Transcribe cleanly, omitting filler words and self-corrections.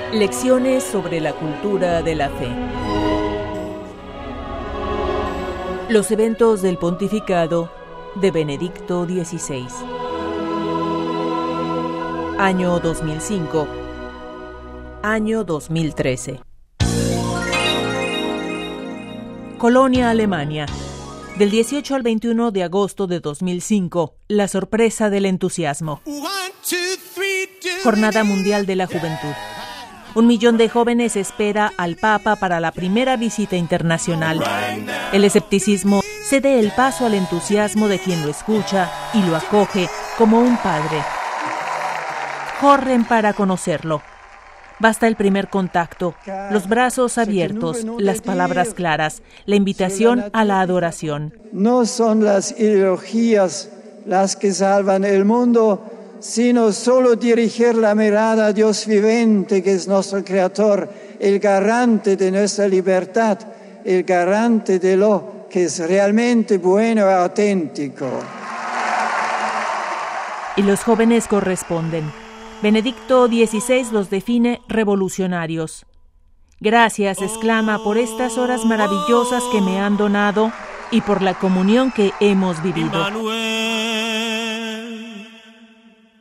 Lecciones sobre la cultura de la fe. Los eventos del pontificado de Benedicto XVI. Año 2005. Año 2013. Colonia, Alemania. Del 18 al 21 de agosto de 2005, la sorpresa del entusiasmo. Jornada Mundial de la Juventud. 1 millón de jóvenes espera al Papa para la primera visita internacional. El escepticismo cede el paso al entusiasmo de quien lo escucha y lo acoge como un padre. Corren para conocerlo. Basta el primer contacto, los brazos abiertos, las palabras claras, la invitación a la adoración. No son las ideologías las que salvan el mundo, sino solo dirigir la mirada a Dios vivente, que es nuestro Creador, el garante de nuestra libertad, el garante de lo que es realmente bueno y auténtico. Y los jóvenes corresponden. Benedicto XVI los define revolucionarios. Gracias, exclama, por estas horas maravillosas que me han donado y por la comunión que hemos vivido.